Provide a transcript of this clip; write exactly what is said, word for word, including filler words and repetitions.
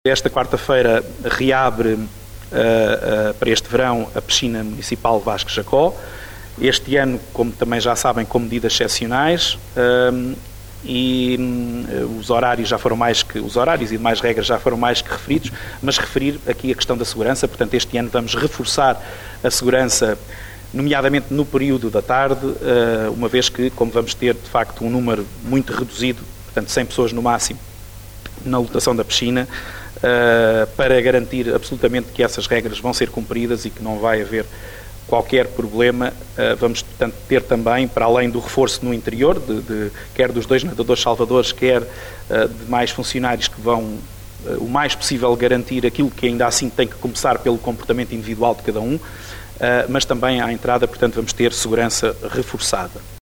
Esta quarta-feira reabre uh, uh, para este verão a piscina municipal Vasco Jacó. Este ano, como também já sabem, com medidas excepcionais um, e um, os horários já foram mais que os horários e demais regras já foram mais que referidos, mas referir aqui a questão da segurança. Portanto, este ano vamos reforçar a segurança, nomeadamente no período da tarde, uh, uma vez que, como vamos ter de facto um número muito reduzido, portanto cem pessoas no máximo, na lotação da piscina, uh, para garantir absolutamente que essas regras vão ser cumpridas e que não vai haver qualquer problema. Uh, vamos, portanto, ter também, para além do reforço no interior, de, de, quer dos dois nadadores salvadores, quer uh, de mais funcionários que vão, uh, o mais possível, garantir aquilo que ainda assim tem que começar pelo comportamento individual de cada um, uh, mas também à entrada, portanto, vamos ter segurança reforçada.